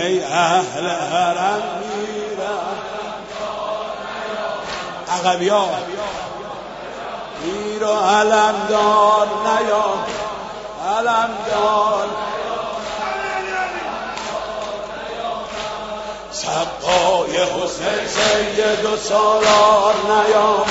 ای اهل حرم میرم عقبیا میر و علمدار نیام علمدار سبای حسین سید و سالار نیام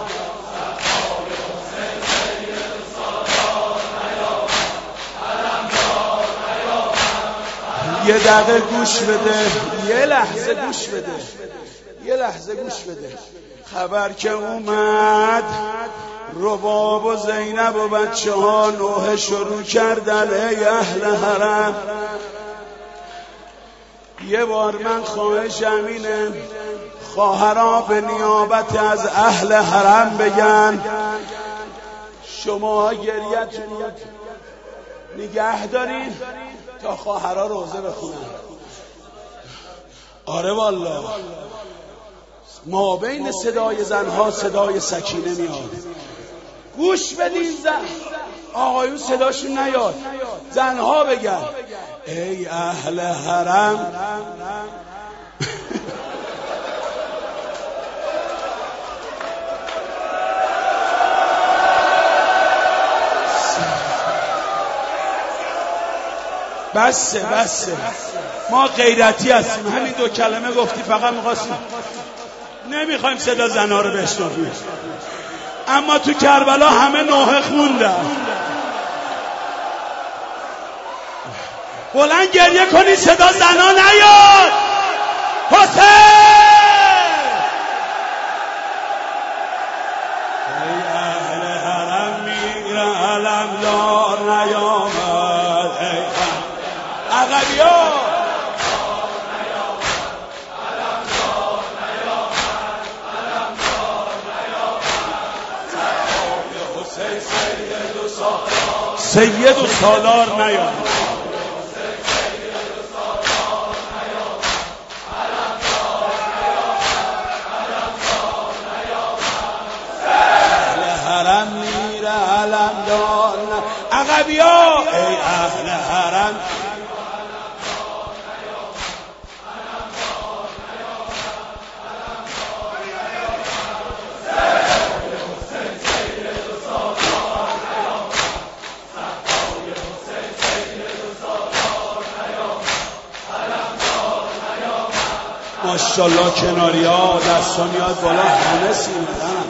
یه دقیقه گوش بده یه لحظه گوش بده یه لحظه گوش بده خبر که اومد رباب و زینب و بچه ها نوحه شروع کردن ای اهل حرم یه بار من خواهشم اینه خواهرها به نیابت از اهل حرم بگن شما گریتون نگه دارین تا خواهرها روزه بخونن. آره والله ما بین صدای زنها صدای سکینه میاد. گوش بدین زن آقایون صداشون نیاد زنها بگن ای اهل حرم بسه ما غیرتی هستیم همین دو کلمه گفتی فقط میخواستیم نمیخوایم صدا زنها رو بشنویم اما تو کربلا همه نوحه خوندن بلند گریه کنی صدا زنها نیاد حسین ای اهل حرم میگرن علمدار نیامد ای عقبیا سید و سالار نیامد حرم میره علمدار عقبیا ای اهل حرم ماشاءالله کناری ها دستا میاد بالا همه سیمدن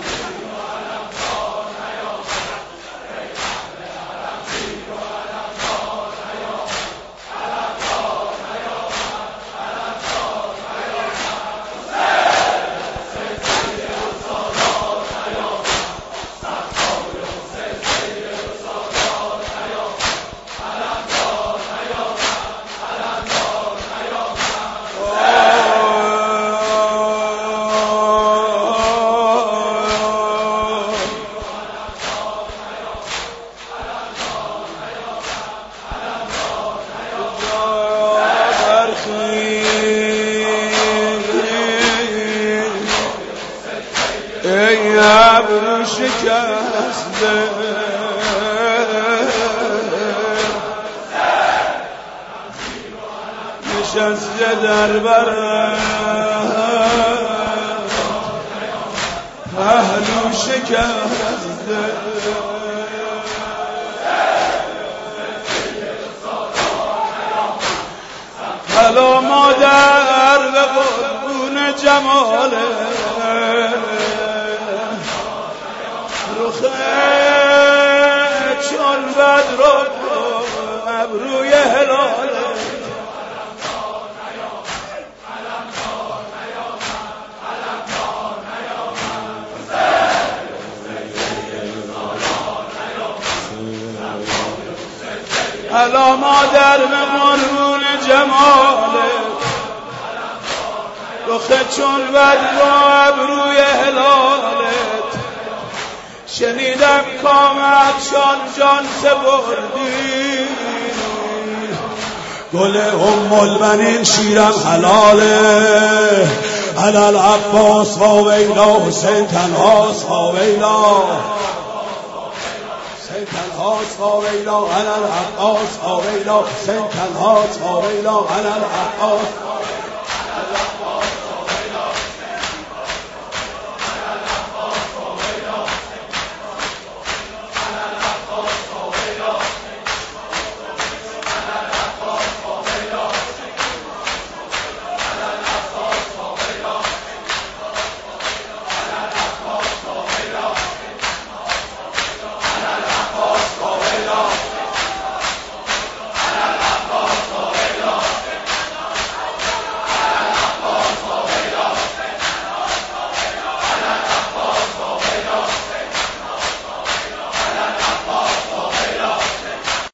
ای ابرو شکسته نشسته در برم پهلو شکسته حالا مادر به قربون جماله چون بدر و ابروی هلاله حالا مادر به قربون جماله رخ چون بدر و ابروی هلالت شنیدم کامت جان سپردی گل الم‌البنین شیرم حلاله علال عباس و ویلا حسین تنهاست و ویلا حسین تنها تاویلا علی العباس تاویلا حسین تنها تاویلا علی العباس